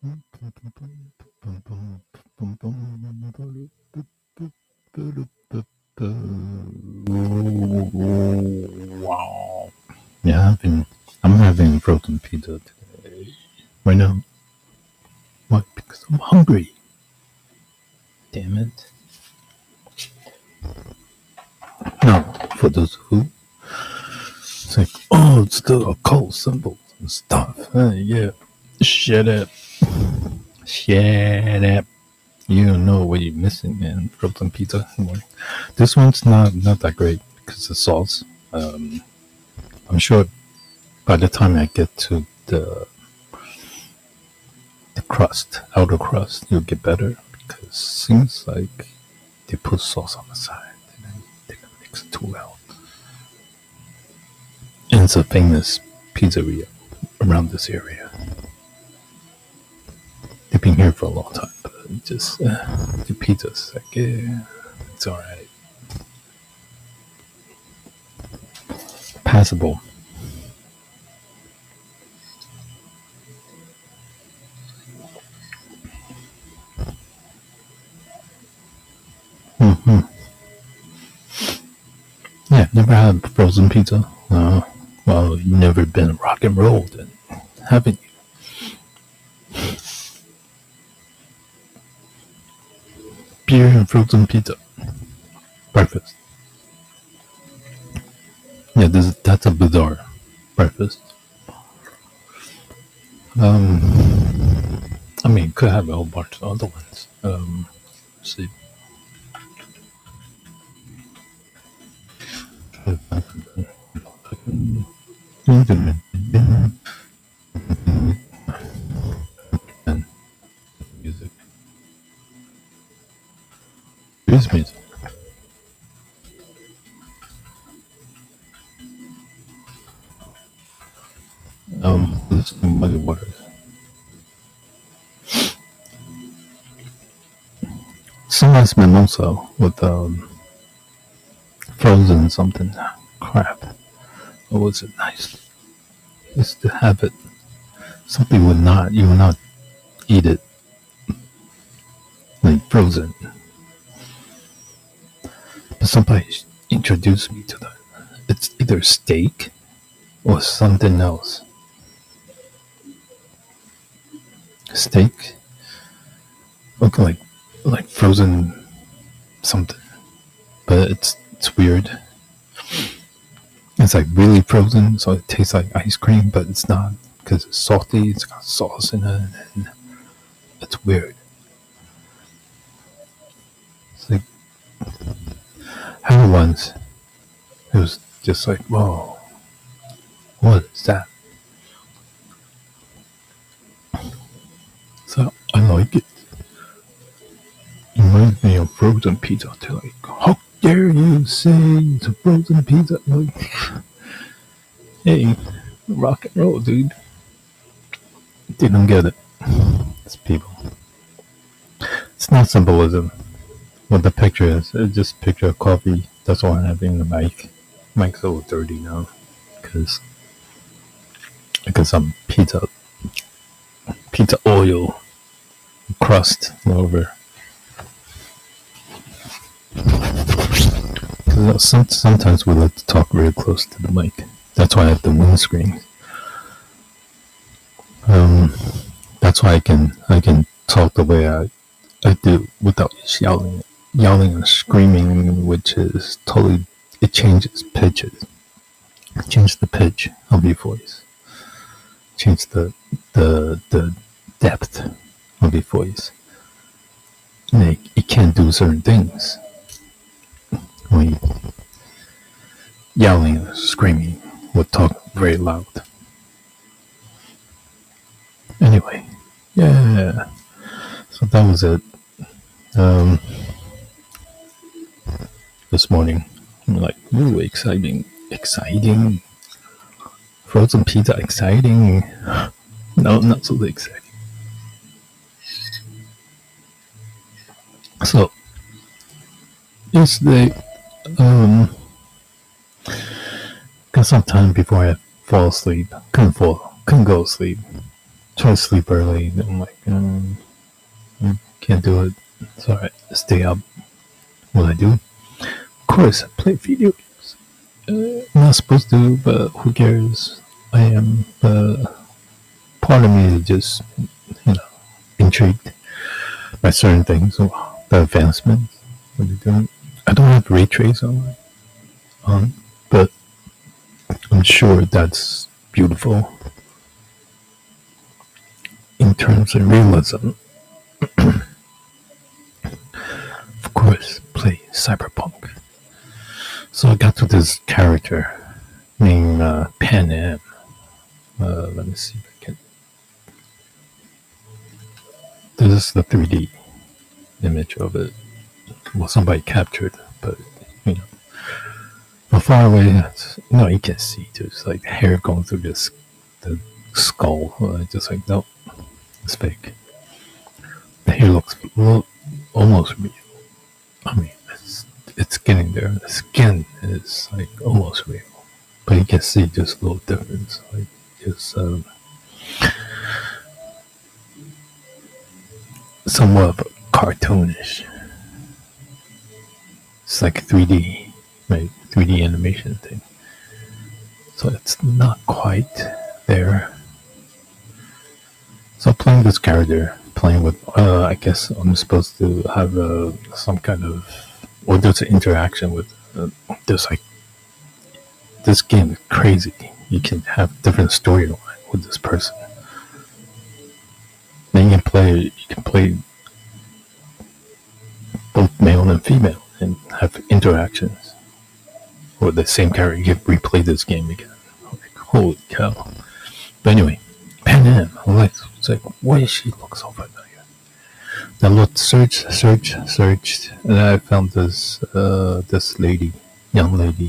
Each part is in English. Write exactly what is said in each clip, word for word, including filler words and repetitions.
Wow. Yeah, I've been, I'm having frozen pizza today. Right now. Why? Because I'm hungry. Damn it. No, for those who, it's like, oh, it's the occult symbols and stuff. Uh, yeah. Shut up. Shut up. You don't know what you're missing, man. Frozen pizza. This one's not not that great because the sauce. Um, I'm sure by the time I get to the the crust, outer crust, you'll get better because it seems like they put sauce on the side and then they can mix it too well. And it's a famous pizzeria around this area. They've been here for a long time, but it just uh, the pizza's like, yeah, it's all right, passable. Mm-hmm. Yeah, never had frozen pizza. Uh, well, you've never been rock and roll, then, haven't you? Beer and frozen pizza. Breakfast. Yeah, this is, that's a bizarre breakfast. Um, I mean, could have a whole bunch of other ones. Um, let's see. And music. Here's music. Um, this is Muddy Waters. Some nice mimosa with um, frozen something. Crap. What was it nice? Just to have it. Something would not, you would not eat it like frozen. But somebody introduced me to that. It's either steak or something else. Steak, look like like frozen something, but it's it's weird. It's like really frozen, so it tastes like ice cream, but it's not because it's salty. It's got sauce in it, and it's weird. It's like I had it once. It was just like, whoa, what is that? So I like it. It reminds me of frozen pizza. They're like, how dare you say it's a frozen pizza? I'm like, hey, rock and roll, dude. They don't get it. It's people. It's not symbolism. What the picture is, it's just a picture of coffee. That's all I'm having in the mic. Mic's a little dirty now because because some pizza pizza oil crust all over. Because some, sometimes we like to talk very close to the mic. That's why I have the windscreen. Um, that's why I can I can talk the way I I do without yelling, yelling and screaming, which is totally, it changes pitches. Change the pitch of your voice. Change the the the depth of your voice. Like, you can't do certain things when you yelling and screaming would talk very loud. Anyway, yeah. So that was it. Um, this morning, I'm like, ooh, exciting, exciting. Frozen pizza, exciting. No, not so exciting. So, yesterday, um, got some time before I fall asleep. Couldn't fall, couldn't go to sleep. try to sleep early. I'm like, um, I can't do it. It's alright. Stay up. What I do? Of course, I play video games. Uh, I'm not supposed to, but who cares? I am. Uh, part of me is just, you know, intrigued by certain things. So the advancements, what they're doing. I don't have ray trace on, on, but I'm sure that's beautiful in terms of realism. Of course, play Cyberpunk. So I got to this character named uh, Pan Am. Uh, let me see if I can. This is the three D image of it. Well, somebody captured, but you know, from far away, it's, no, you can see just like hair going through this the skull. Uh, just like no, it's fake. The hair looks well, almost real. I mean, it's it's getting there. The skin is like almost real, but you can see just a little difference. Like just um, somewhat of a cartoonish. It's like three D, right? three D animation thing. So it's not quite there. So playing this character, playing with, uh, I guess I'm supposed to have uh, some kind of, or there's an interaction with, uh, there's like, this game is crazy. You can have different storyline with this person. Then you can play, you can play both male and female and have interactions. Or the same character, you can replay this game again. Like, holy cow. But anyway, Pan Am, like, it's like, why does she look so familiar? Then I looked, searched, searched, searched, and I found this, uh, this lady, young lady,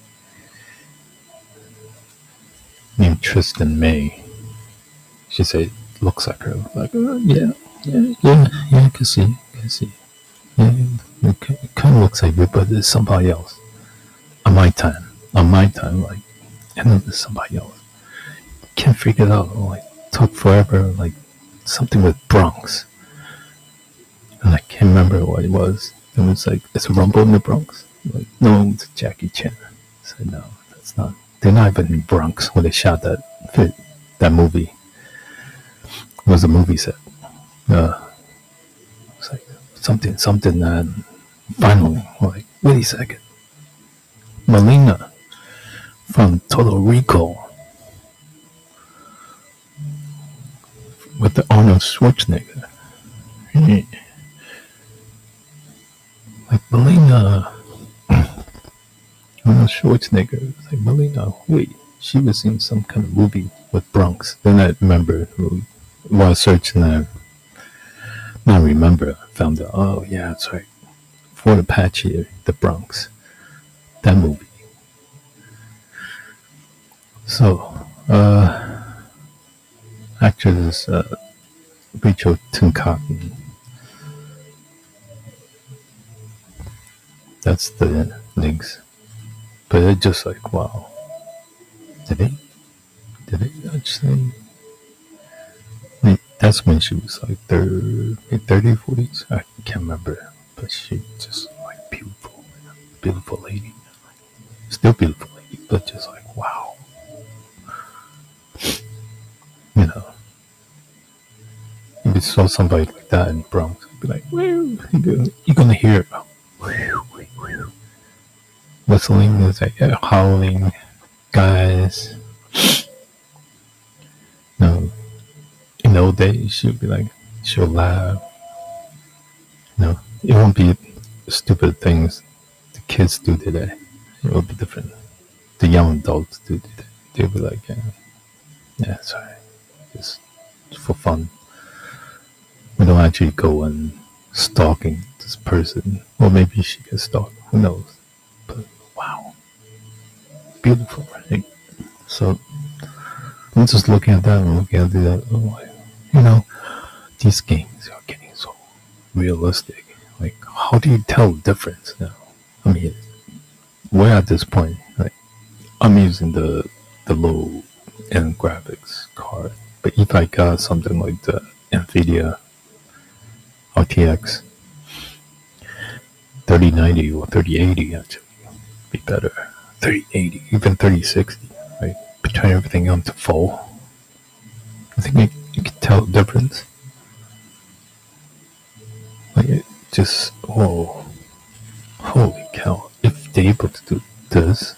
named Tristan May. She said, looks like her. Like, uh, yeah, yeah, yeah, yeah, I can see, I can see. Yeah, it, it kind of looks like you, but it's somebody else. On my time, on my time, like, and then there's somebody else. Can't figure it out. Like, took forever. Like, something with Bronx, and I can't remember what it was. It was like, it's a Rumble in the Bronx. Like, no, it's Jackie Chan. I said, no, that's not. They're not even in Bronx when they shot that fit, that movie. It was a movie set. Uh, it's like something, something. And finally, like, wait a second. Melina from Total Recall with the Arnold Schwarzenegger. Mm. Like Melina, Arnold Schwarzenegger. Like Melina, wait, she was in some kind of movie with Bronx. Then I remember while I searched and I now remember, I found out. Oh yeah, that's right. Fort Apache, the Bronx, that movie. So, uh, actress uh, Rachel Tincotton. That's the links. But it's just like, wow. Did they? Did they actually? I mean, that's when she was like thirty, thirty, forties. I can't remember. But she just like beautiful. Beautiful lady. Still beautiful lady, but just like, wow. You know. If you saw somebody like that in Bronx, you'd be like, woo, you're gonna hear it. Whistling, is like uh, howling, guys. No, in the old days, she'd be like, she'll laugh. No, it won't be stupid things the kids do today. It will be different. The young adults do today. They'll be like, yeah, yeah, sorry, just for fun. We don't actually go and stalking this person, or maybe she gets stalked. Who knows? But wow, beautiful, right? So I'm just looking at that and looking at that. Oh, you know, these games are getting so realistic. Like, how do you tell the difference now? I mean, we're at this point. Like, I'm using the the low end graphics card, But if I got something like the NVIDIA R T X thirty ninety or thirty eighty, actually, be better. thirty eighty, even thirty sixty, right? But turn everything on to full. I think you, you can tell the difference. Like, it just, whoa. Holy cow. If they're able to do this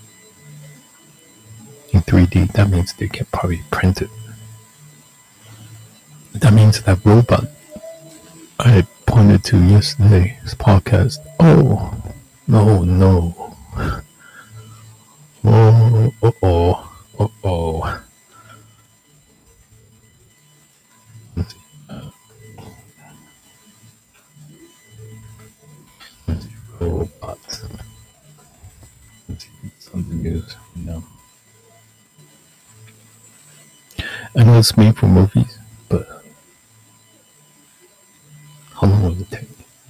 in three D, that means they can probably print it. That means that robot I pointed to yesterday's podcast. Oh, no, no. Oh, oh, oh, oh, oh. Let's see. Uh, let's see. Robots. Let's see. Something news. No. I know it's made for movies, but how long will it take?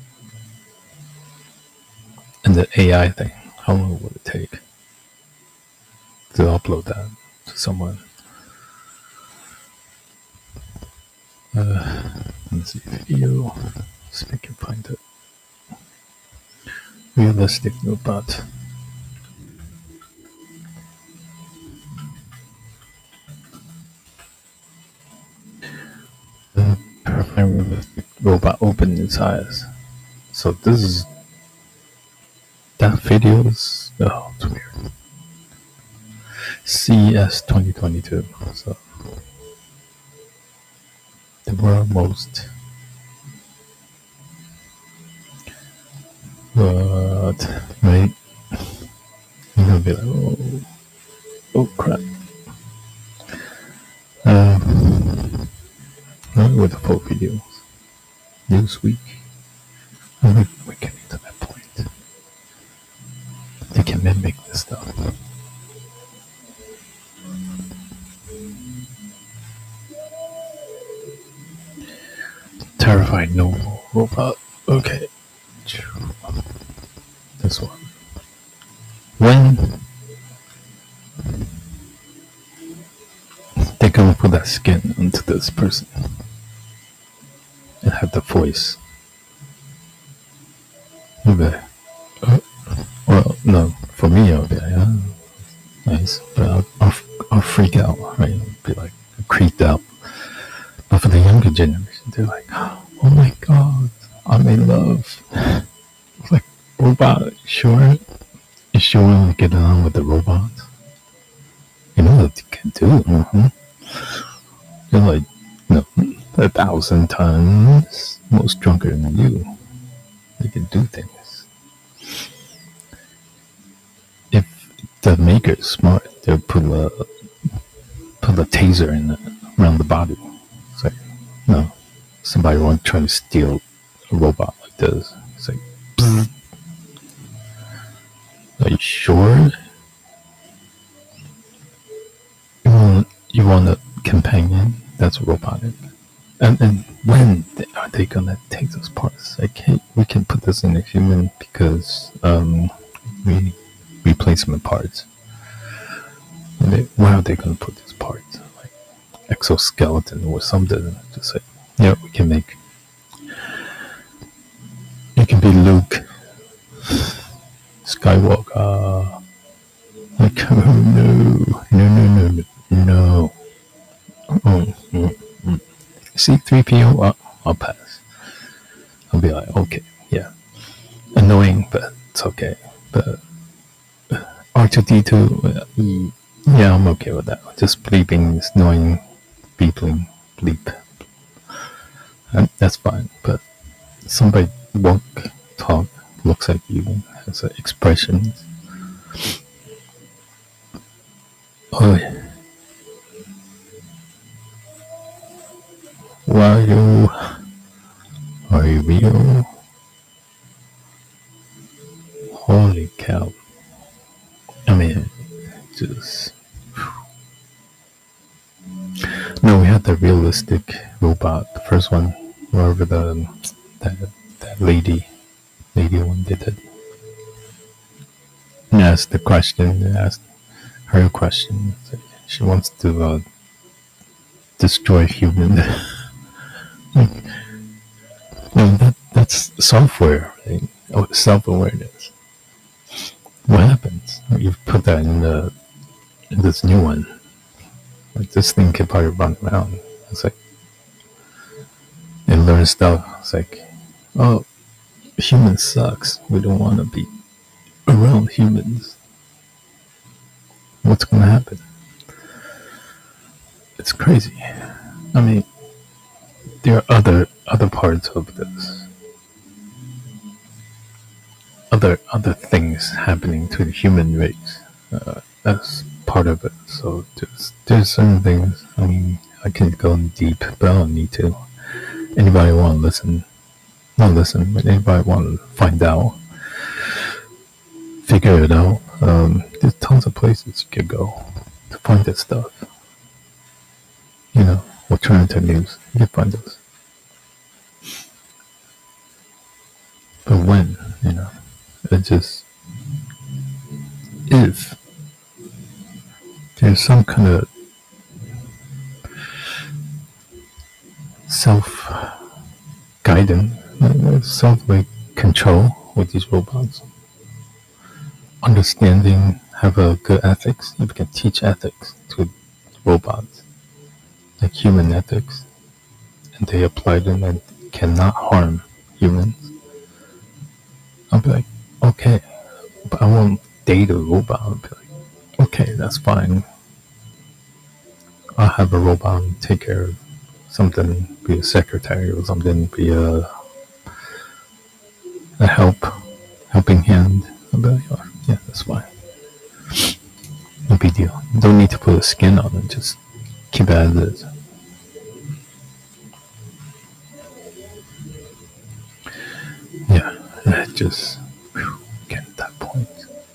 And the A I thing, how long will it take to upload that to someone? Uh, let's see, video. See if I can find it. Realistic robot. Uh, perfect realistic robot open its eyes. So this is that video is oh, it's weird. C E S twenty twenty-two. So the world most but right, you're gonna be like, oh, oh crap. Um, not with the full videos. Newsweek. And we, we're getting to that point. They can mimic this stuff. Terrified no robot. Okay. This one. When they're gonna put that skin onto this person and have the voice. Okay. Uh, well, no, for me, I'll be like, oh, nice, but I'll, I'll, I'll freak out, right? I'll be like creeped out. But for the younger generation, they're like, oh my god, I'm in love. Like, robot, sure? You sure want to get along with the robot? You know what you can do, mm-hmm. You're like, you know, a thousand times more stronger than you. You can do things. If the maker is smart, they'll put a put a taser in it around the body. It's like, no, somebody won't try to steal a robot like this. It's like, pfft. Are you sure? You want you want a companion that's robotic? And, and when are they gonna take those parts? I can't. We can put this in a human because um, we replacement parts. And they, where are they gonna put these parts? Like exoskeleton or something? Just like, yeah, we can make. You can be Luke Skywalker. Like, oh no, no, no, no, no, no. Oh, mm, mm. C three P O, I'll, I'll pass. I'll be like, okay, yeah. Annoying, but it's okay. But R two D two, uh, yeah, I'm okay with that. Just bleeping is annoying. Beeping, bleep. And that's fine. But somebody walk, talk, looks like you, has uh, expressions. Oh, yeah. Why you? Are you real? Holy cow. I mean, just. No, we had the realistic robot, the first one, wherever the that that lady, lady one did it. And asked the question, asked her question. She wants to uh, destroy human. like, well, that that's software, right? Oh, self-awareness. What happens? You put that in the in this new one. Like this thing can probably run around. It's like it learns stuff. It's like, oh, human sucks. We don't want to be around humans. What's gonna happen? It's crazy. I mean, there are other other parts of this, other other things happening to the human race. Uh, that's part of it. So there's there's certain things. I mean, I can go deep, but I don't need to. Anybody want to listen? Not listen, but anybody want to find out, figure it out. Um, there's tons of places you can go to find this stuff. You know, alternative news. You can find those. But when, you know, it just, if there's some kind of self guidance, self like control with these robots, understanding, have a good ethics. If you can teach ethics to robots, like human ethics, and they apply them and cannot harm humans, I'll be like, okay, but I won't date a robot. I'll be like, okay, that's fine. I'll have a robot take care of something, be a secretary or something, be a a help, helping hand. I'll be like, oh, yeah, that's fine. No big deal. You don't need to put a skin on it. Just keep it as is. Yeah, it just whew, get to that point.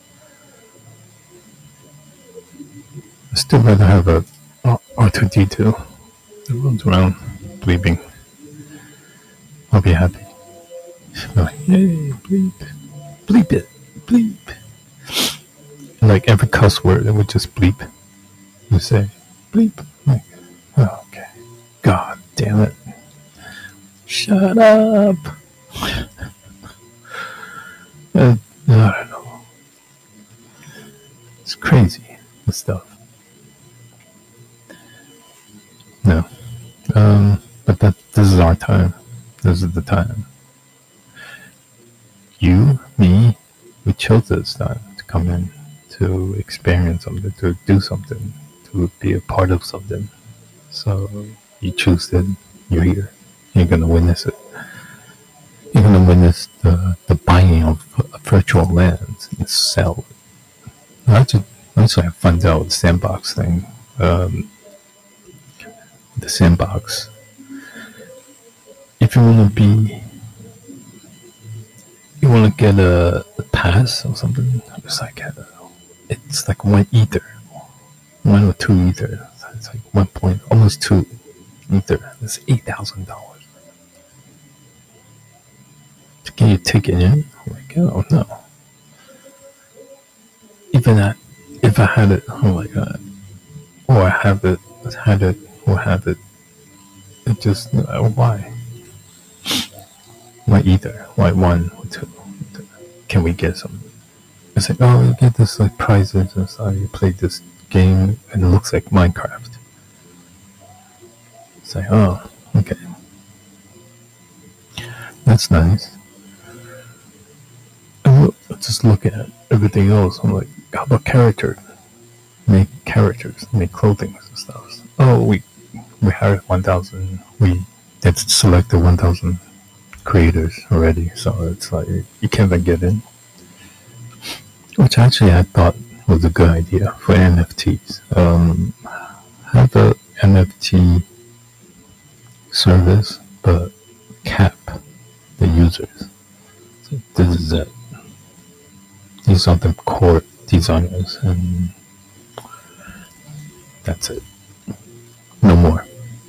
I still rather have a R two D two that runs around bleeping. I'll be happy. I'm like, yay, bleep, bleep it, bleep. And like every cuss word, it would just bleep. You say, bleep. I'm like, oh, okay. God damn it. Shut up. uh, I don't know. It's crazy, this stuff. No. Um, but that this is our time. This is the time. You, me, we chose this time to come in, to experience something, to do something, to be a part of something. So you choose it, you're here. You're gonna witness it. You're gonna witness the, the buying of virtual lands and sell it. Actually, actually I found out the sandbox thing. Um, the sandbox. If you wanna be you want to get a, a pass or something, it's like a, it's like one ether, one or two ether. It's like one point, almost two ether. It's eight thousand dollars to get your ticket in. I'm like, oh no. Even that, if I had it, oh my god, or I have it, had it, or have it, it just uh, why? Why either? Why one or two? Can we get some? It's like, oh, you get this like prizes and stuff. You play this game and it looks like Minecraft. It's like, oh, okay, that's nice. And look, just look at everything else. I'm like, how about characters? Make characters, make clothing and stuff. Oh, we we hired one thousand. We did select the one thousand creators already, so it's like you can't even get in. Which actually I thought was a good idea for N F Ts. Um, have a N F T service, but cap the users. So this is it. These are the core designers, and that's it. No more.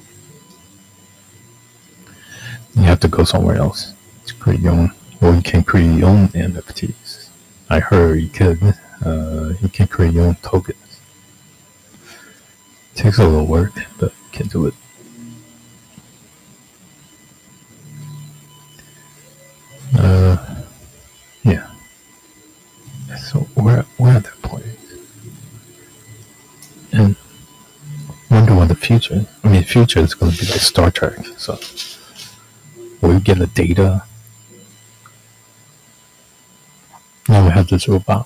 You have to go somewhere else to create your own, or you can create your own N F Ts. I heard you could. Uh, you can create your own tokens. It takes a little work, but you can do it. future. I mean, future is going to be like Star Trek. So, where you get the data. Now we have this robot.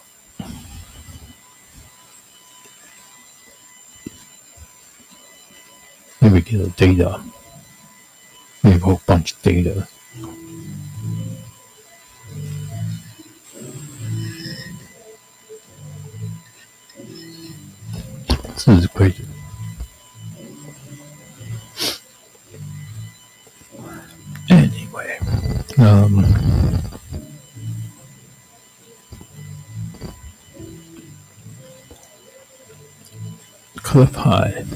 Then we get the data. We have a whole bunch of data. This is crazy. Anyway, um, Cliff High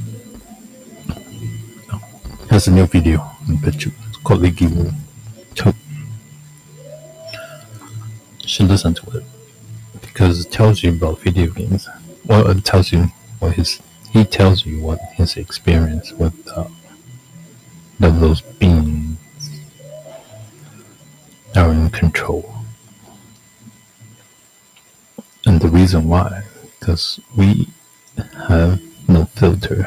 has a new video and picture. It's called Leaky Woo. You should listen to it because it tells you about video games. Well, it tells you what his he tells you what his experience with uh, those beings are in control, and the reason why, because we have no filter.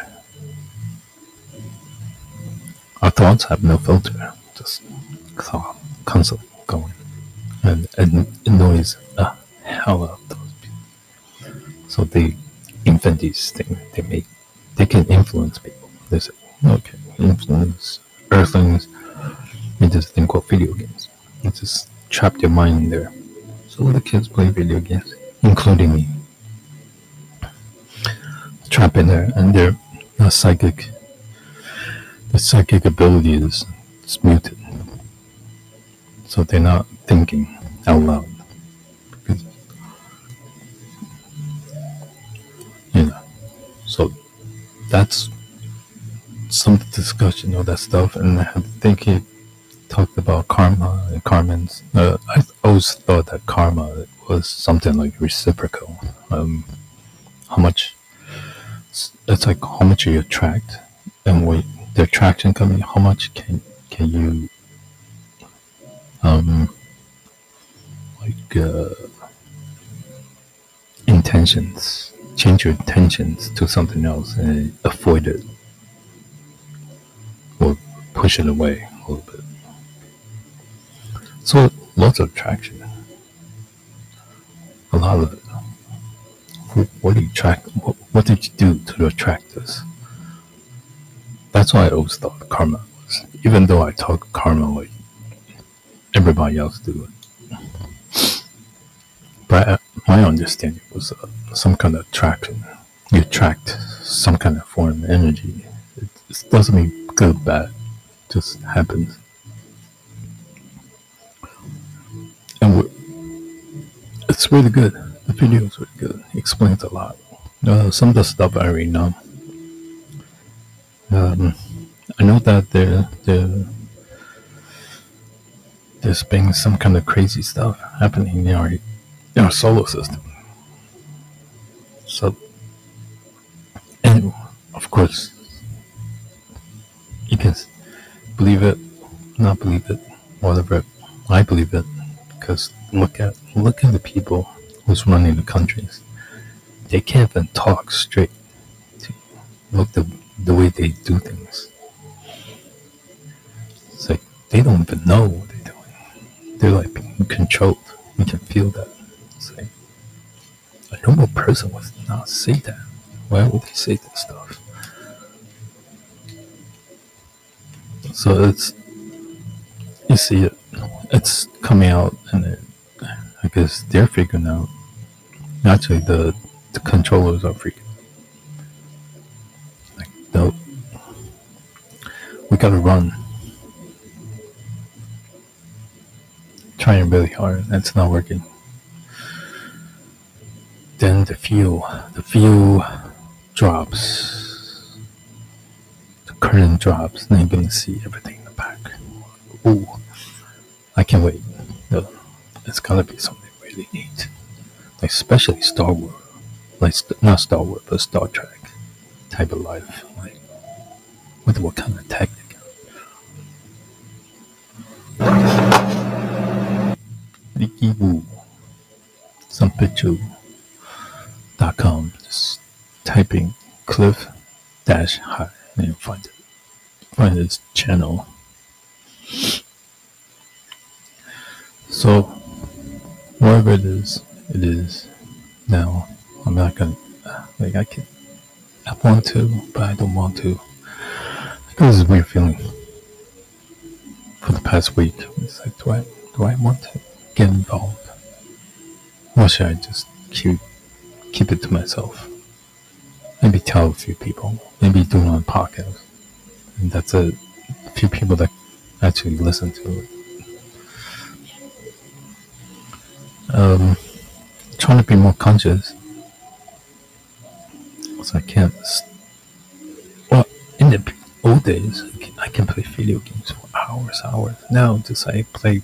Our thoughts have no filter, just constantly going, and it annoys the hell out of those people. So they invent these things. They make, they can influence people. They say, okay, influence Earthlings into this thing called video games. You just trap their mind in there. So all the kids play video games, including me. Trap in there, and their uh, psychic, the psychic ability is, is muted. So they're not thinking out loud. Because, you know, so that's some discussion of that stuff, and I think he talked about karma and karmans. Uh, I always thought that karma was something like reciprocal. Um, how much, it's like how much you attract, and what the attraction coming, how much can can you um like uh, intentions, change your intentions to something else and avoid it or push it away a little bit. So lots of attraction, a lot of it. What do you attract? What, what did you do to attract this? That's why I always thought karma was, even though I talk karma like everybody else do it. But my understanding was uh, some kind of attraction. You attract some kind of form of energy. It, it doesn't mean good, bad. It just happens. And we're, it's really good. The video is really good. It explains a lot. Uh, some of the stuff I already know. Um, I know that there, there, there's been some kind of crazy stuff happening in our, in our solar system. So, and of course, you can believe it, not believe it, whatever. I believe it because look at look at the people who's running the countries. They can't even talk straight. Look the the way they do things. It's like they don't even know what they're doing. They're like being controlled. We can feel that. It's like a normal person would not say that. Why would they say that stuff? So it's, you see it, it's coming out, and it, I guess they're figuring out. Actually, the the controllers are freaking. Like, no, we gotta run. Trying really hard, that's not working. Then the fuel, the fuel drops. The current drops, and you're gonna see everything in the back. Ooh, I can't wait. No, it's gonna be something really neat. Like, especially Star Wars. Like, not Star Wars, but Star Trek type of life. Like, with what kind of technique? Leaky Woo. Some picture dot com. Just typing Cliff dash high. you know, find it, find this channel. So wherever it is, it is now. I'm not gonna like I can. I want to, but I don't want to. Because this weird feeling for the past week. It's like, do I do I want to get involved? Or should I just keep keep it to myself? Maybe tell a few people. Maybe do it on a podcast. And that's a few people that actually listen to it. Um, trying to be more conscious. So I can't. Well, in the old days, I can play video games for hours, hours. Now, just I play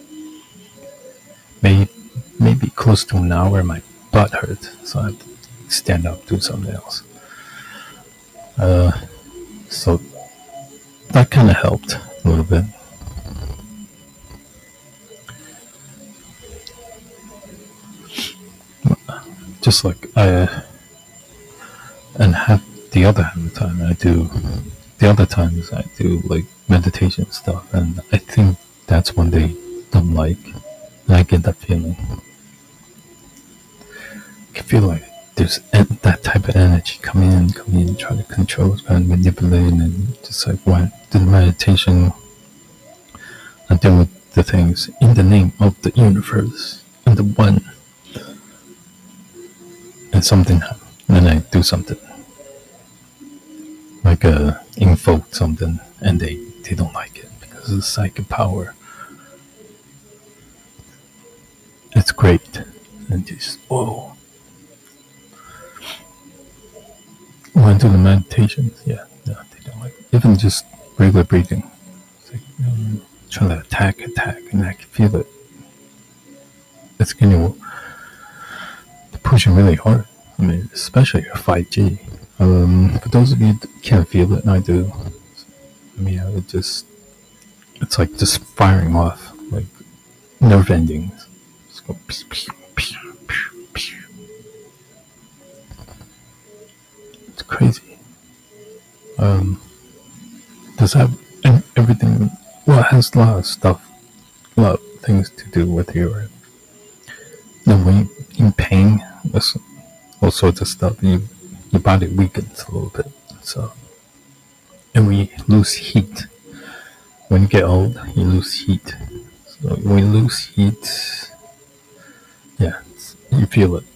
maybe maybe close to an hour. My butt hurts, so I have to stand up, do something else. Uh, so that kind of helped a little bit. Just like I, uh, and half the other half of the time I do, the other times I do like meditation stuff, and I think that's when they don't like, and I get that feeling. I can feel like there's that type of energy coming in, coming in, trying to control, trying to manipulate, and just like when do the meditation, I do the things in the name of the universe and the one. And something happens, and then I do something, like uh, invoke something, and they, they don't like it because of the psychic power. It's great, and just whoa. When I do the meditations, yeah, no, they don't like it. Even just regular breathing, it's like um, trying to attack, attack, and I can feel it. It's getting pushing really hard. I mean, especially five G. Um, for those of you that can't feel it, and I do, I mean, I would just, it's like just firing off, like nerve endings. Just go pew, pew, pew, pew, pew. It's crazy. Um, does have everything, well, it has a lot of stuff, a lot of things to do with your, you know, when you're in pain, all sorts of stuff, you, your body weakens a little bit. So, and we lose heat. When you get old, you lose heat. So when you lose heat, yeah, you feel it.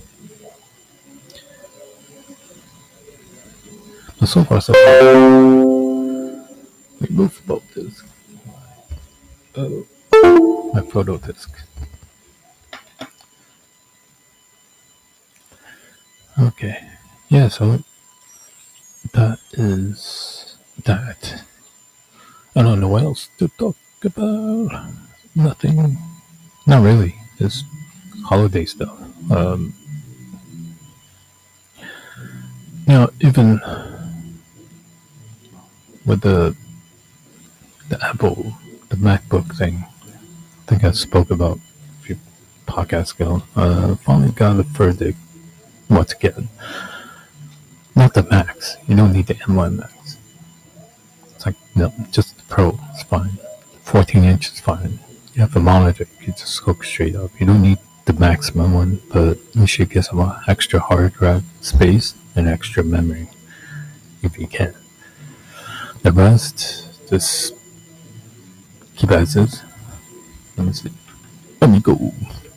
But so far, so far, we move about this. Oh, my photo disc. Okay, yeah, so that is that. I don't know what else to talk about. Nothing. Not really. It's holiday stuff. Um, you know, even with the the Apple, the MacBook thing, I think I spoke about a few podcasts ago. Uh, finally got a verdict what to get. Not the Max. You don't need the M one Max. It's like, no, just the Pro. It's fine. fourteen inch is fine. You have a monitor. You can just hook straight up. You don't need the maximum one, but you should get some extra hard drive space and extra memory if you can. The rest, just keep as is. Let me see. Let me go.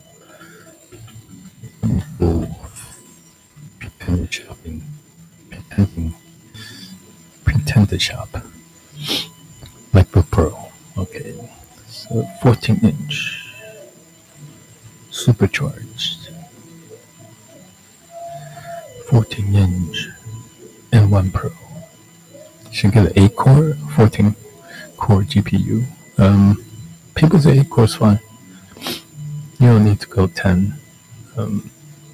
Let me go. Pretend shopping. Pretending. Pretend to shop. MacBook Pro. Okay. So fourteen inch. Supercharged. fourteen inch. M one Pro. Should get an eight core, fourteen core G P U. Um, people say eight core is fine. You don't need to go ten. Um,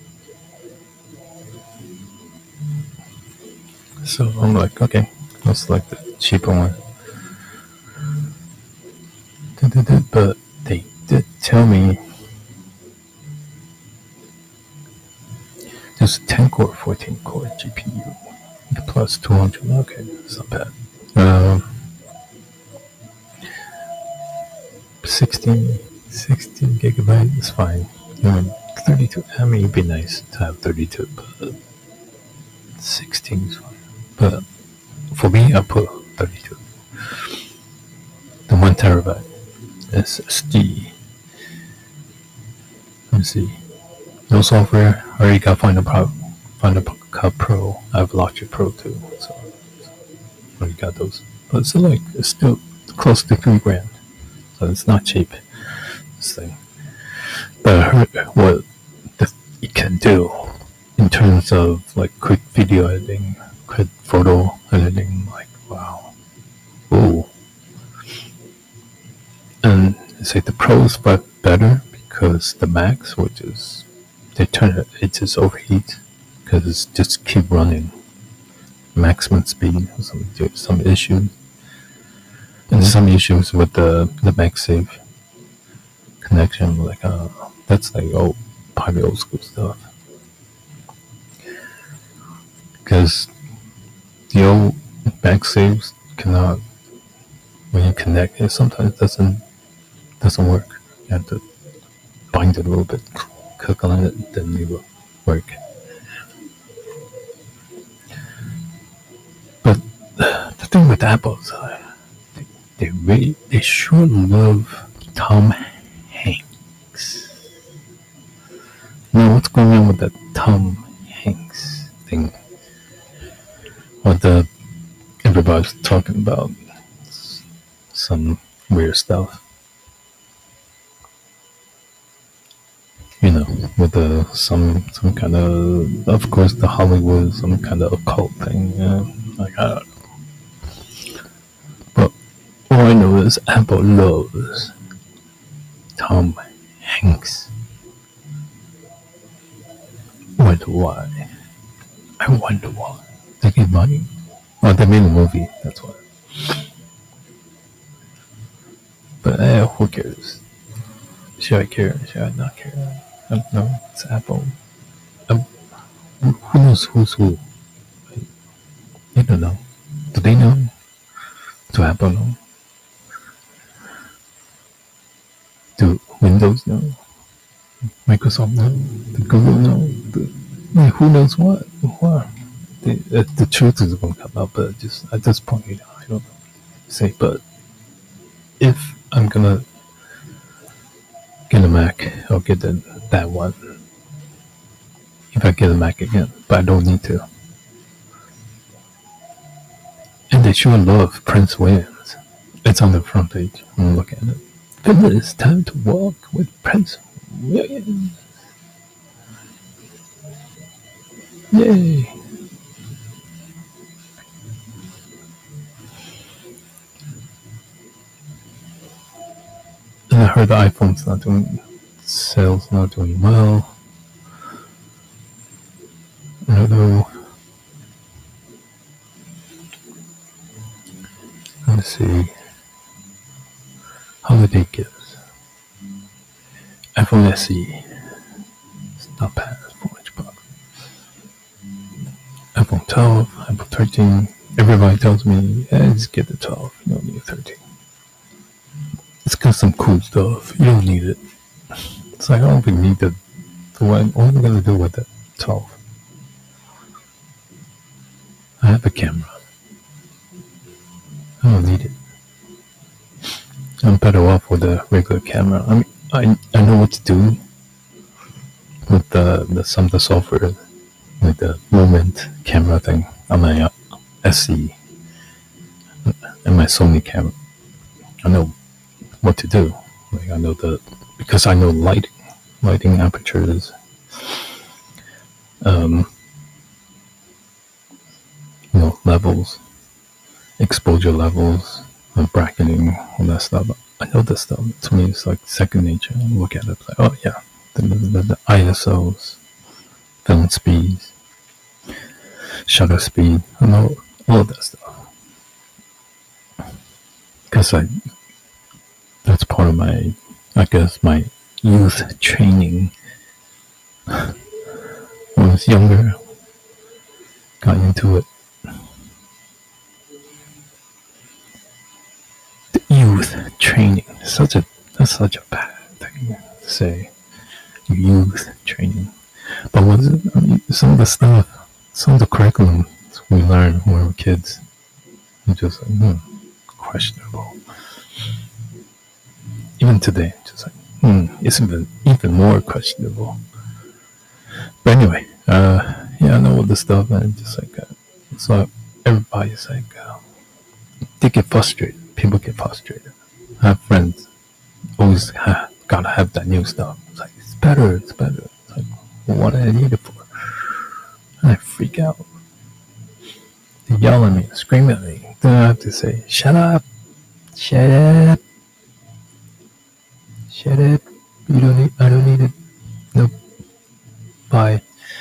so I'm like, okay, let's select the cheaper one. But they did tell me there's a ten core, fourteen core G P U. Plus two hundred. Okay, that's not bad. Um, sixteen, sixteen gigabyte is fine. I mean, thirty-two. I mean, it'd be nice to have thirty-two, but sixteen is fine. But for me, I put thirty-two. The one terabyte S S D. Let me see. No software. I already got Final Pro. Final Cut Pro. I have Logic Pro too, so I already got those. But it's still like it's still close to three grand, so it's not cheap. This thing. But I heard what the, it can do in terms of like quick video editing, quick photo editing. Like wow, ooh. And it's like the pros but better because the Macs, which is they turn it, it just overheats because it's just keep running maximum speed. Some some issues, and some issues with the the MagSafe connection. Like uh, that's like old, probably old school stuff. Because the old MagSafes cannot, when you connect it, sometimes it doesn't doesn't work. You have to bind it a little bit, click on it, then it will work. But the thing with Apple is, uh, they, they really, they sure love Tom Hanks. Now, what's going on with that Tom Hanks thing? What the everybody's talking about some weird stuff. You know, with the some some kind of, of course, the Hollywood, some kind of occult thing. Yeah, like I don't know. But all I know is Apple loves Tom Hanks. Wonder why? I wonder why. They get money. Oh, they made a movie. That's why. But eh, who cares? Should I care? Should I not care? I don't know. It's Apple. Um, who knows who's who? You don't know. Do they know? Do Apple know? Do Windows know? Microsoft know? Do Google know? Do, yeah, who knows what? What? The, uh, the truth is going to come out, but just at this point, you know, I don't know. Say, but if I'm gonna get a Mac, I'll get the, that one. If I get a Mac again, but I don't need to. And they sure love Prince Williams. It's on the front page. I'm gonna look at it. It's time to walk with Prince Williams. Yay! And I heard the iPhone's not doing, sales not doing well. Although, let's see. Holiday gifts. iPhone S E. It's not bad. four hundred bucks. iPhone twelve, iPhone thirteen. Everybody tells me, eh, just get the twelve. You don't need a thirteen. It's got some cool stuff. You don't need it. It's like, I don't even need the, the one. What am I going to do with the twelve? I have a camera. I don't need it. I'm better off with a regular camera. I mean, I I know what to do with the, the some of the software, like the Moment camera thing on my uh, S E and my Sony camera. I know what to do. Like I know the because I know lighting, lighting apertures, um, you know, levels, exposure levels, and bracketing, all that stuff. I know this stuff. To me, it's like second nature. I look at it like, oh yeah, the, the, the, the I S Os, film speeds, shutter speed. I know all of that stuff because I that's part of my, I guess, my youth training. When I was younger, got into it Such a that's such a bad thing to say. Youth training, but was it? I mean, some of the stuff, some of the curriculum we learned when we were kids, it's just like hmm, questionable. Even today, just like hmm, it's even even more questionable. But anyway, uh, yeah, I know all this stuff, and just like uh, so everybody's like uh, they get frustrated. People get frustrated. I have friends always ha- gotta have that new stuff. It's like it's better, it's better. It's like well, what do I need it for? And I freak out. They yell at me, scream at me. Then I have to say, "Shut up, shut up, shut up. You don't need. I don't need it. Nope. Bye."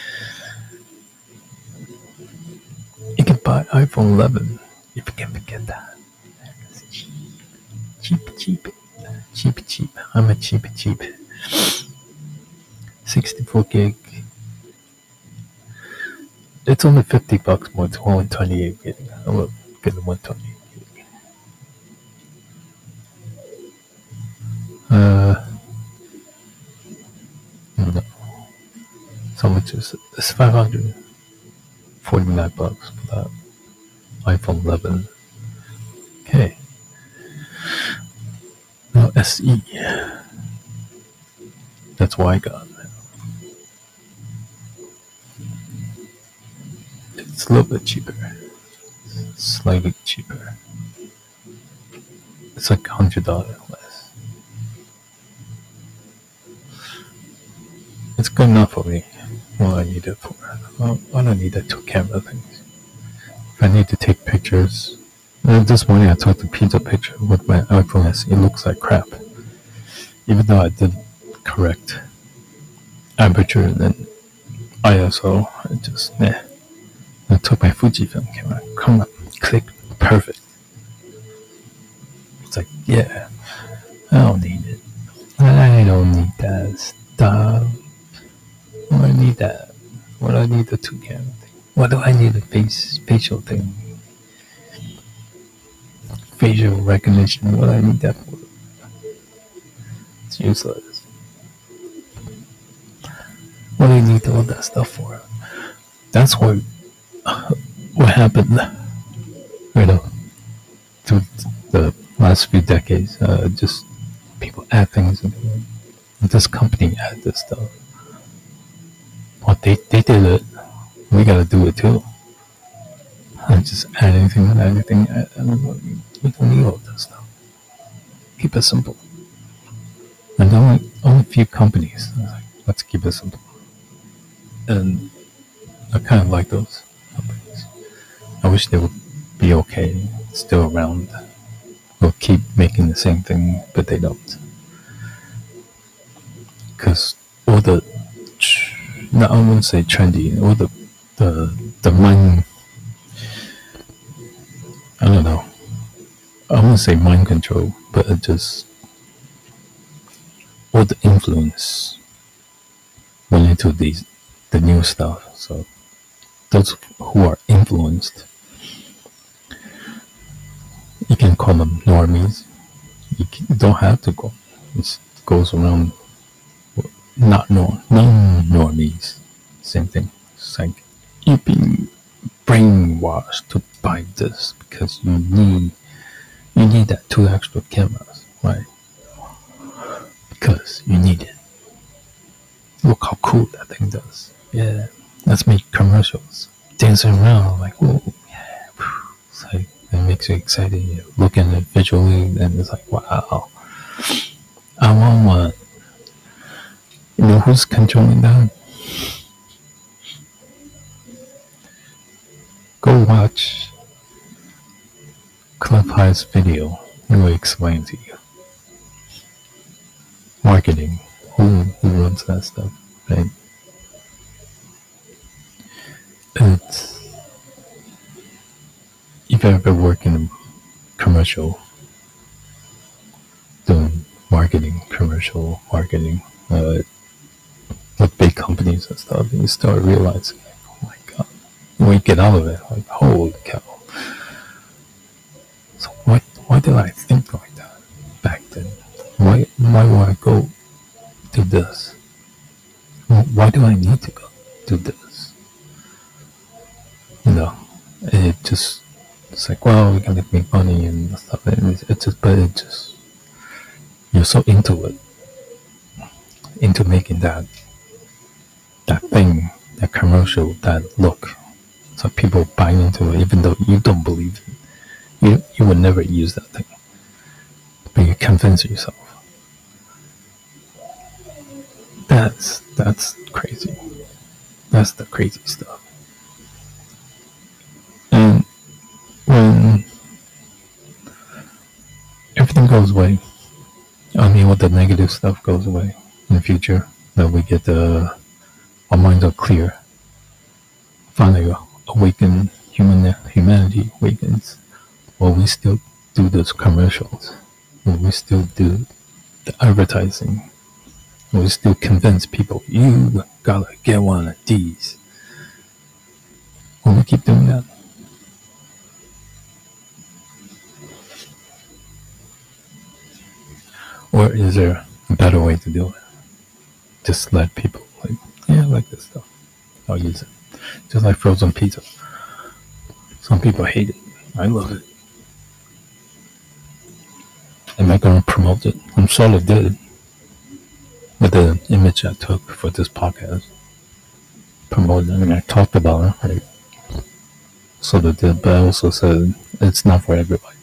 You can buy iPhone eleven if you can forget that. It's cheap, cheap, cheap, cheap, cheap. I'm a cheap, cheap. sixty-four gig. It's only fifty bucks more. It's only twenty-eight gig. I will get the one twenty-eight gig. Uh, no. So much is it's five hundred forty-nine bucks for that iPhone eleven. Okay. Now S E. That's why I got it. It's a little bit cheaper. Slightly cheaper. It's like a hundred dollars less. It's good enough for me. What I need it for. Well, I don't need that two camera things. If I need to take pictures. Uh, this morning I took the pizza picture with my iPhone S E. It looks like crap. Even though I did correct aperture and then I S O, I just meh. I took my Fujifilm camera. Come on, click, perfect. It's like, yeah, I don't need it. I don't need that stuff. What do I need that? What do I need the two camera thing? What do I need the face facial thing? Facial recognition. What do I need that for? It's useless. What do you need all that stuff for? That's what what happened, you know, through the last few decades. Uh, just people add things. This company add this stuff. Well, they they did it. We gotta do it too. I just add anything, add anything. Add, I don't know, we don't need all that stuff. Keep it simple. And only only a few companies. Like, let's keep it simple. And I kind of like those companies. I wish they would be okay, still around, or keep making the same thing, but they don't. Because all the, no, I wouldn't say trendy, all the, the, the mind, I don't know, I wouldn't say mind control, but it just, all the influence went into these, the new stuff. So those who are influenced, you can call them normies. You, can, you don't have to go. It goes around not norm, non-normies. Same thing. It's like you've been brainwashed to buy this because you need you need that two extra cameras, right? Because you need it. Look how cool that thing does. Yeah, let's make commercials. Dancing around like, whoa, yeah. It's like, it makes you excited. You look at it visually, and it's like, wow, I want one. You know who's controlling that? Go watch Cliff High's video. He will explain to you. Marketing. Who, who runs that stuff, right? It's, if you ever work in a commercial, doing marketing, commercial marketing, uh, with big companies and stuff, and you start realizing, oh my god, when you get out of it, like, holy cow. So why, why did I think like that back then? why would I go do this? Why do I need to go do this? You know, it just, it's like, well, we gotta make money and stuff. And it, it just, but it just, you're so into it, into making that, that thing, that commercial, that look. So people buy into it, even though you don't believe it. You, you would never use that thing. But you convince yourself. That's, that's crazy. That's the crazy stuff. And when everything goes away, I mean, what the negative stuff goes away in the future, that we get the, our minds are clear, finally awaken, human humanity awakens. Will we still do those commercials? Will we still do the advertising? Will we still convince people, you gotta get one of these? Will we keep doing that? Or is there a better way to do it? Just let people, like, yeah, I like this stuff, I'll use it. Just like frozen pizza. Some people hate it. I love it. Am I going to promote it? I'm sort of did with the image I took for this podcast. Promote it. I mean, I talked about it. I sort of did, but I also said it's not for everybody.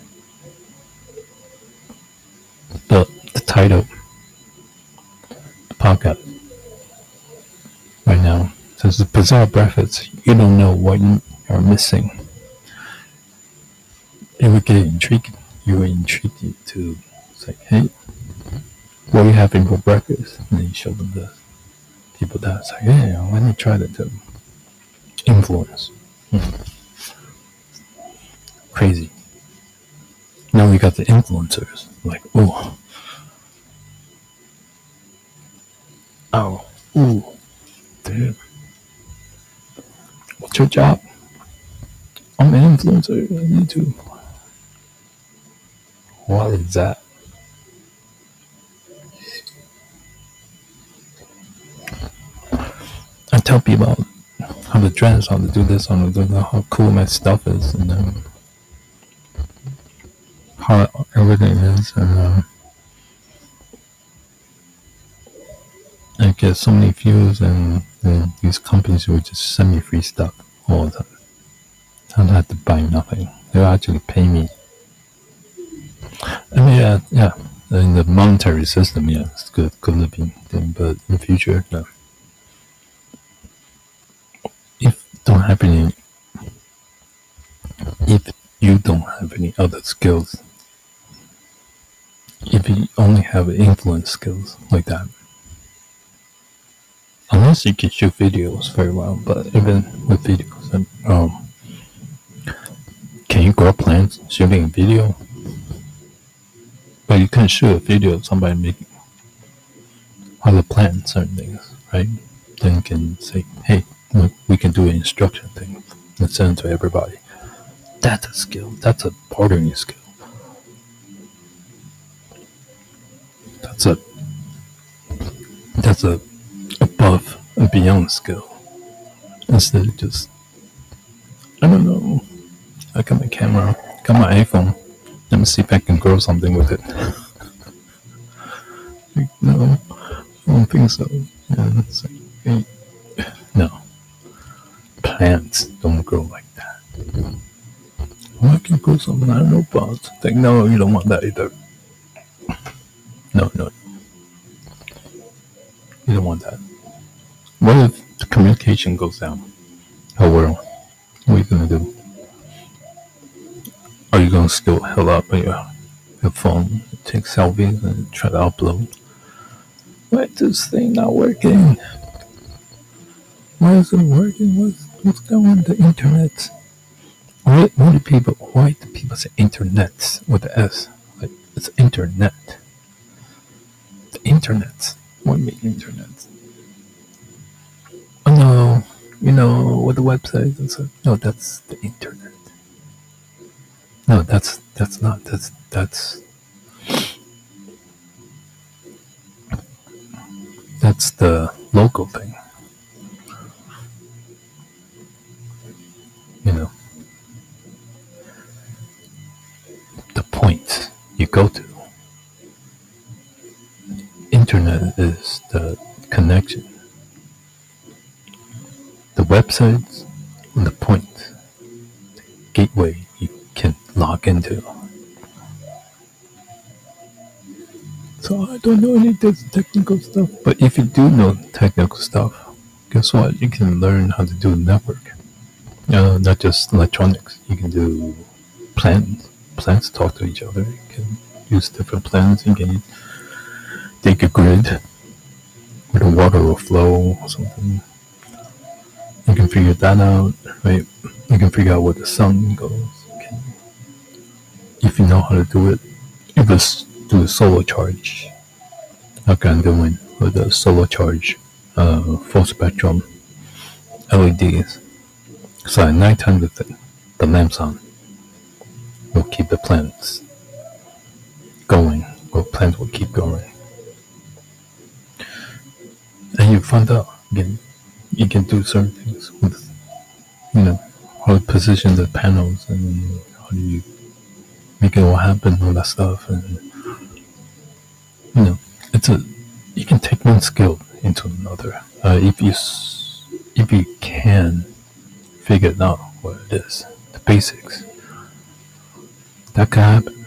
But the title, the podcast, right now, says the bizarre breakfast. You don't know what you are missing. It would get intriguing. You were intrigued to say, hey, what are you having for breakfast? And then you show them this. People that say, yeah, let me try that too. Influence. Hmm. Crazy. Now we got the influencers. Like, oh. Oh. Ooh. Dude. What's your job? I'm an influencer on YouTube. What is that? I tell people how to dress, how to do this, how to do that, how cool my stuff is, and um, how everything is, and uh, I get so many views, and, and these companies will just send me free stuff all the time. I don't have to buy nothing. They'll actually pay me. I mean, yeah, yeah. In the monetary system, yeah, it's good, good living thing. But in the future, no. If you don't have any, if you don't have any other skills, if you only have influence skills like that, unless you can shoot videos very well, but even with videos, and um, can you grow plants shooting a video? But you can shoot a video of somebody making how to plant certain things, right? Then you can say, hey, we can do an instruction thing and send it to everybody. That's a skill. That's a bartering skill. That's a that's a above and beyond skill. Instead of just, I don't know, I got my camera, got my iPhone. Let me see if I can grow something with it. Like, no, I don't think so. Yeah, it's like, hey, no. Plants don't grow like that. Well, I can grow something, I don't know about. Like, no, you don't want that either. No, no. You don't want that. What if the communication goes down? Oh, well, what are you going to do? Are you going to still held up your, your phone, take selfies, and try to upload? Why is this thing not working? Why is it working? What's, what's going on with the internet? Why, why do people, why do people say internet with the S? Like, it's internet. The internet. What do you mean internet? Oh no, you know, with the website and stuff. No, that's the internet. No, that's that's not. That's that's That's the local thing. You know, the point you go to. Internet is the connection. The websites and the point, gateway you can log into. So I don't know any of this technical stuff. But if you do know technical stuff, guess what? You can learn how to do network. Uh, not just electronics. You can do plants. Plants talk to each other. You can use different plants. You can take a grid where the water will flow or something. You can figure that out, right? You can figure out where the sun goes. You can, if you know how to do it, you just do a solar charge. Like I'm doing with the solar charge, uh, full spectrum L E Ds. So at nighttime, the, the lamps on will keep the plants going, or plants will keep going. And you find out, again, you can do certain things with, you know, how to position the panels and how do you make it all happen, all that stuff. And, you know, it's a, you can take one skill into another. Uh, if you, if you can figure out what it is, the basics, that can happen.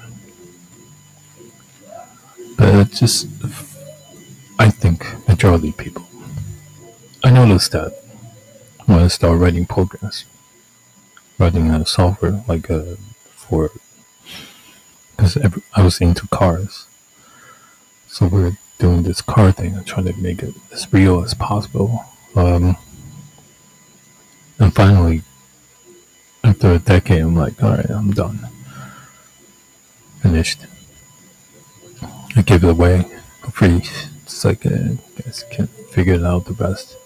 But it's just, I think, majority of people. I noticed that when I started writing programs, writing a software like a, for, because I was into cars, so we're doing this car thing and trying to make it as real as possible. Um, and finally, after a decade, I'm like, all right, I'm done, finished. I gave it away for free. It's like, I guess I can't figure it out the rest.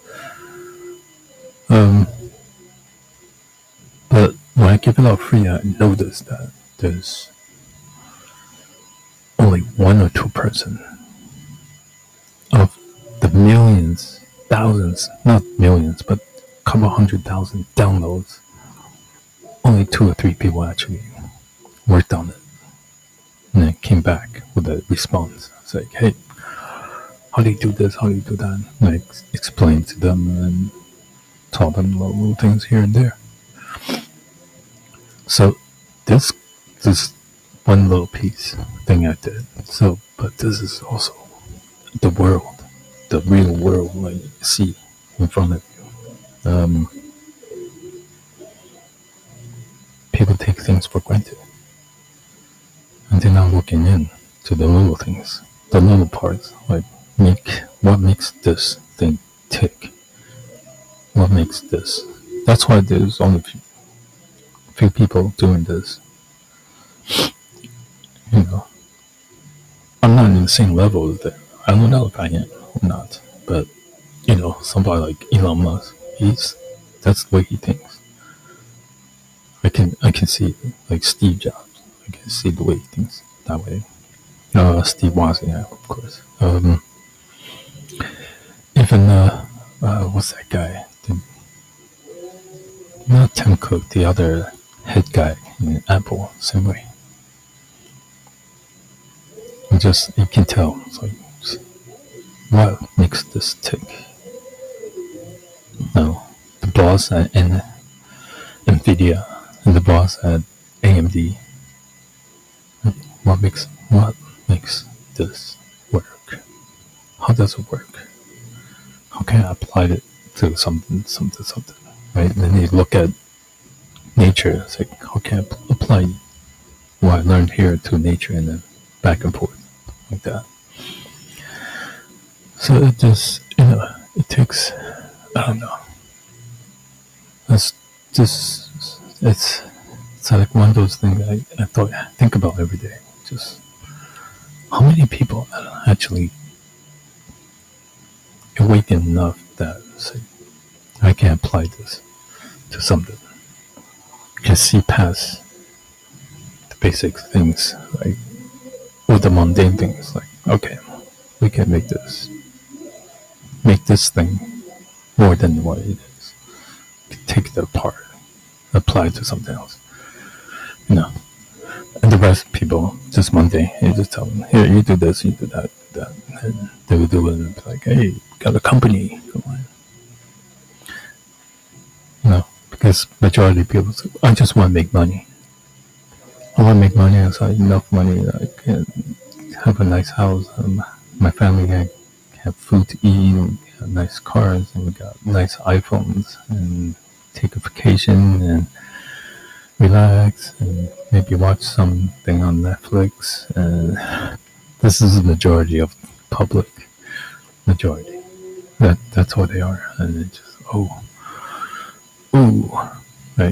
Um, but when I give it out free, I noticed that there's only one or two percent of the millions, thousands, not millions, but a couple hundred thousand downloads. Only two or three people actually worked on it. And then came back with a response. It's like, hey, how do you do this? How do you do that? And I ex- explained to them and taught them little, little things here and there. So this this one little piece thing I did. So, but this is also the world, the real world, like you see in front of you. Um, people take things for granted, and they're not looking in to the little things, the little parts, like make what makes this thing tick. What makes this? That's why there's only few, few people doing this. You know, I'm not in the same level as them. I don't know if I am or not, but you know, somebody like Elon Musk, he's that's the way he thinks. I can I can see like Steve Jobs. I can see the way he thinks that way. Uh, Steve Wozniak, of course. Um, even uh, uh, what's that guy? The, not Tim Cook, the other head guy in Apple, same way. You just you can tell. It's like, what makes this tick? No, the boss at N- Nvidia and the boss at A M D. What makes what makes this work? How does it work? How can I apply it to something, something, something? Right? And then you look at nature. It's like, how can I apply what I learned here to nature, and then back and forth like that. So it just, you know, it takes, I don't know. It's just, it's, it's like one of those things I, I thought, I think about every day. Just how many people are actually awakened enough that say, I can apply this to something. Can see past the basic things, like, or the mundane things, like, okay, we can make this make this thing more than what it is. Take it apart, apply it to something else. You know. And the rest of people, just one day, you just tell them, here, you do this, you do that, do that. And they will do it and be like, hey, got a company. Come on. You know, because majority of people say, I just want to make money. I want to make money. I have enough money that I can have a nice house. Um, my family can have food to eat. And we have nice cars. And we got nice iPhones. And take a vacation and relax and maybe watch something on Netflix. And this is the majority of public. Majority. That That's what they are. And it just, oh. Ooh. Right.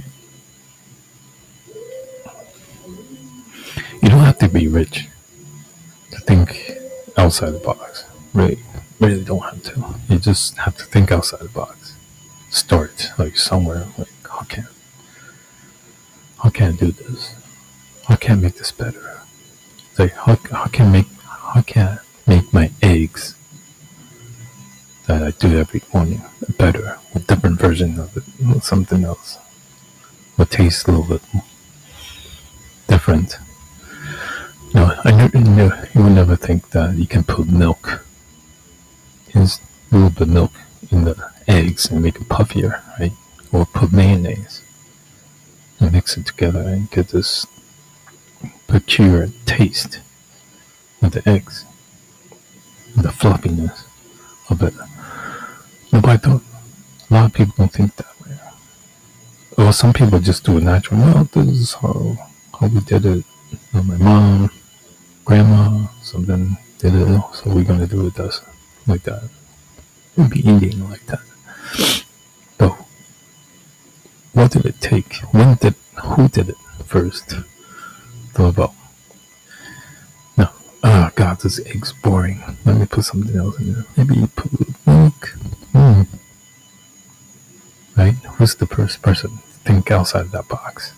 You don't have to be rich to think outside the box. Really, really don't have to. You just have to think outside the box. Start like somewhere. Like, how can, how can I do this? How can I make this better? Like, how how can I make how can I make my eggs that I do every morning better, a different version of it, something else, what tastes a little bit different. No, I never, never, you would never think that you can put milk, a little bit of milk in the eggs and make it puffier, right? Or put mayonnaise and mix it together and get this peculiar taste of the eggs, and the fluffiness of it. Nobody don't, a lot of people don't think that way. Or some people just do it naturally. Well, this is how, how we did it. You know, my mom, grandma, something did it, so we're gonna do it this, like that. We'll be eating like that. But what did it take? When did, who did it first? Thought about, no, oh god, this egg's boring. Let me put something else in there. Maybe you put milk. Mm. Right? Who's the first person to think outside that box?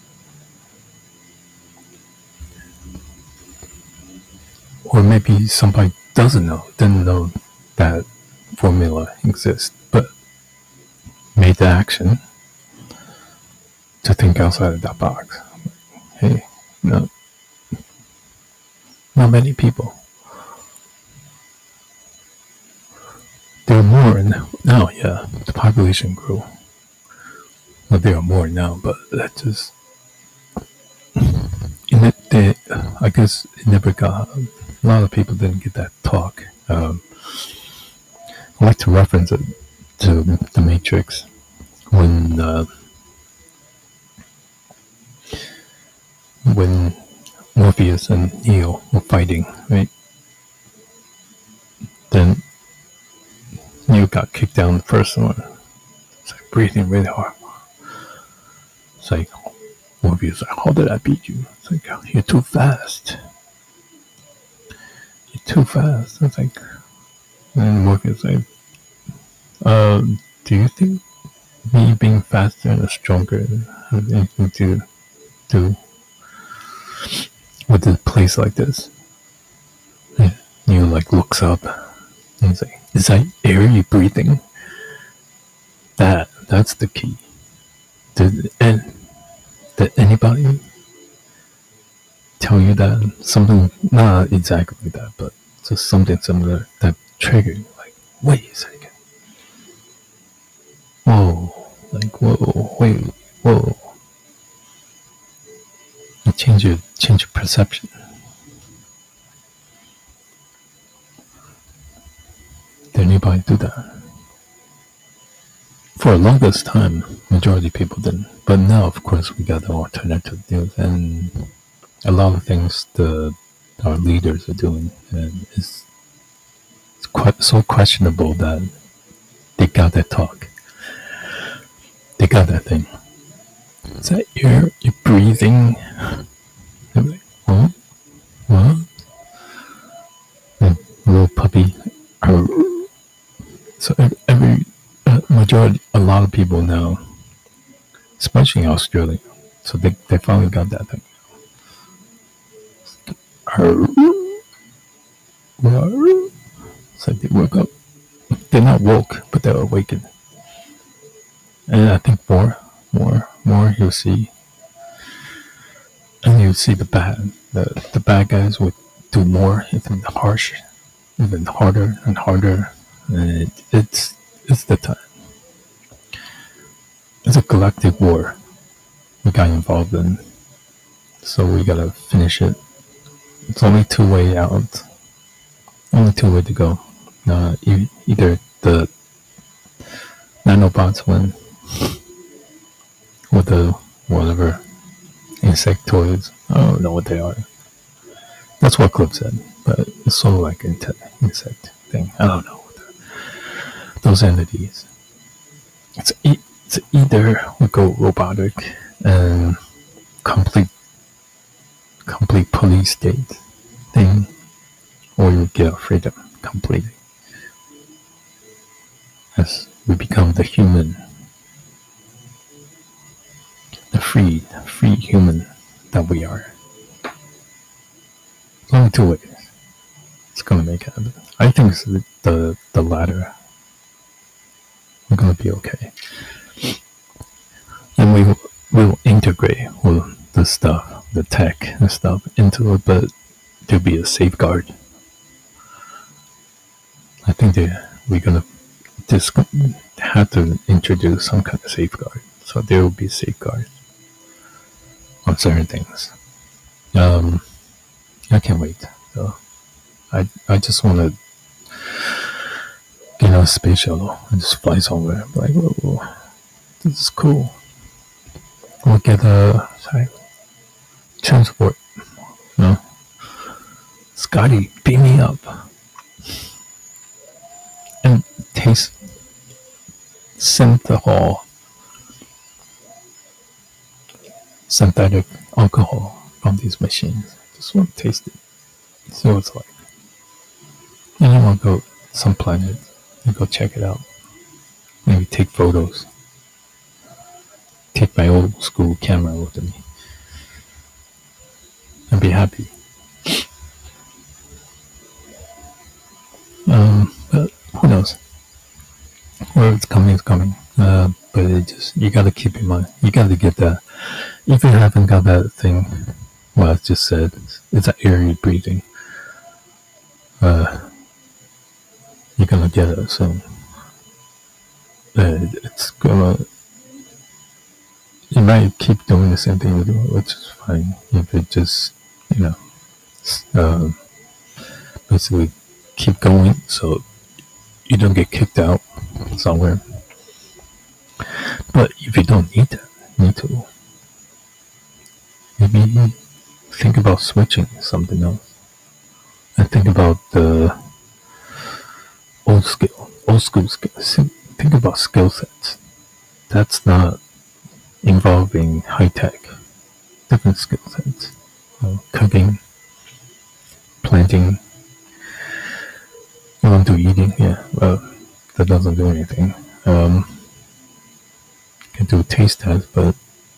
Or maybe somebody doesn't know, didn't know that formula exists, but made the action to think outside of that box. Hey, no, not many people. There are more now. now, yeah, the population grew. Well, there are more now, but that just, in it, they, I guess it never got, a lot of people didn't get that talk. Um, I like to reference it to The Matrix when uh, when Morpheus and Neo were fighting, right? Then Neo got kicked down the first one. It's like breathing really hard. It's like Morpheus, like, how did I beat you? It's like, you're too fast. You're too fast. It's like, and Morpheus like, um, do you think me being faster and stronger has anything to do with a place like this? And Neo like looks up and he's like, is that air you breathing? That that's the key. Did and did anybody tell you that? Something not exactly that, but just something similar that triggered you, like, wait a second. Whoa, like whoa, wait, whoa. You change your change your perception. Did anybody do that? For the longest time, majority of people didn't. But now, of course, we got the alternative deals, and a lot of things the our leaders are doing, and it's, it's quite so questionable that they got that talk. They got that thing. Is that air you're breathing? They're like, huh? What? And little puppy. So every uh, majority, a lot of people now, especially in Australia, so they, they finally got that thing. It's like they woke up. they're not woke, but they're awakened. And I think more, more, more you'll see, and you'll see the bad, the the bad guys would do more, even harsh, even harder and harder. And it, it's it's the time. It's a galactic war we got involved in, so we gotta finish it. It's only two way out, only two way to go. Uh, e- either the nanobots win, or the whatever insectoids. I don't know what they are. That's what Cliff said, but it's sort of like an insect thing. I don't know what those entities. It's e- it's either we go robotic and complete complete police state thing, or you get our freedom completely. As we become the human, the free, free human that we are. There's only two ways it's gonna make it happen. I think it's the the, the latter. We're gonna be okay, and we will, we will integrate all the stuff, the tech and stuff into it, but there'll be a safeguard. I think that we're gonna just have to introduce some kind of safeguard, so there will be safeguards on certain things. Um, I can't wait. So I I just want to get on a space shuttle and just fly somewhere. Like, whoa, this is cool. We'll get a sorry, transport. No, Scotty, beat me up and taste synthahol, synthetic alcohol from these machines. Just want to taste it, see what it's like. And I want to go some planet and go check it out. Maybe take photos. Take my old school camera with me and be happy. Um, but who knows? Where it's coming is coming. Uh, but it just you gotta keep in mind. You gotta get that. If you haven't got that thing, well, I just said it's an air you're breathing. Uh, you're gonna get it soon. Uh, it's gonna. You might keep doing the same thing you do, which is fine. If it just, you know, uh, basically keep going so you don't get kicked out somewhere. But if you don't need that, need to, maybe think about switching to something else. And think about the old skill, old school skills. Think about skill sets. That's not involving high tech, different skill sets. Uh, cooking, planting. You want to do eating? Yeah, well, that doesn't do anything. Um, you can do a taste test, but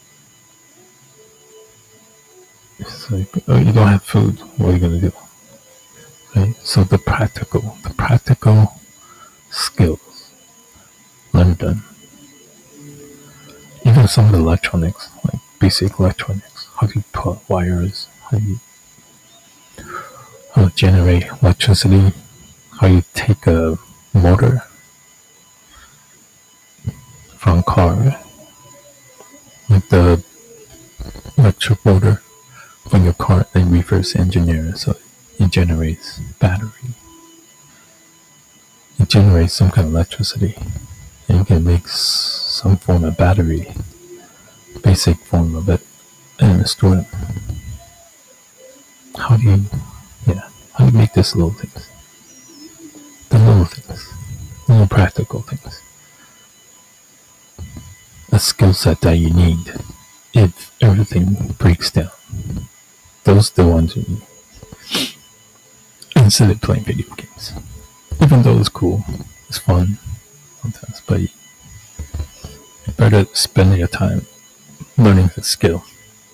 it's like, oh, you don't have food. What are you gonna do? Right? So the practical, the practical skills, learn them. Even some of the electronics, like basic electronics, how do you put wires, how do you how to generate electricity, how you take a motor from a car, like the electric motor from your car, and reverse engineer it so it generates battery. It generates some kind of electricity, and you can make some form of battery, basic form of it, and store it. How do you, yeah, how do you make this little things? The little things, little practical things. A skill set that you need if everything breaks down. Those are the ones you need. Instead of playing video games. Even though it's cool, it's fun sometimes, but you better spend your time learning the skill.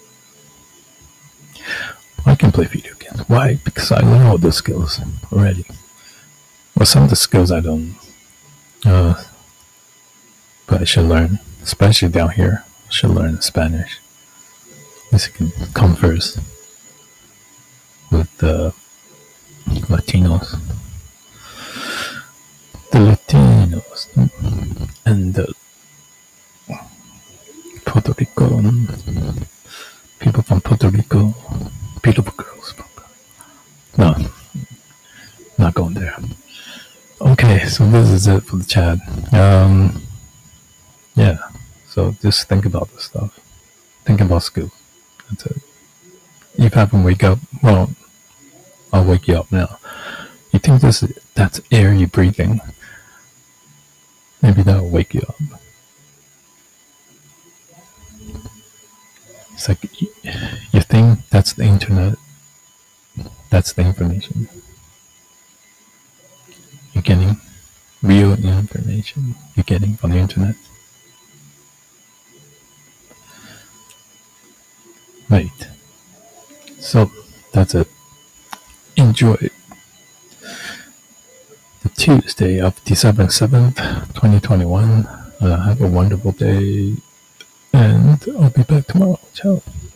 I can play video games. Why? Because I learn all the skills already. Well, some of the skills I don't Uh, but I should learn, especially down here. I should learn Spanish. This can come first with the Latinos. The Latinos and the Puerto Rico, people from Puerto Rico, beautiful girls. No, not going there. Okay, so this is it for the chat. Um, yeah, so just think about this stuff. Think about school. That's it. If I haven't wake up, well, I'll wake you up now. You think this that's air you're breathing? Maybe that'll wake you up. It's like you think that's the internet. That's the information. You're getting real information. You're getting from the internet. Right. So that's it. Enjoy the Tuesday of December seventh, twenty twenty-one. Uh, have a wonderful day. And I'll be back tomorrow. Ciao.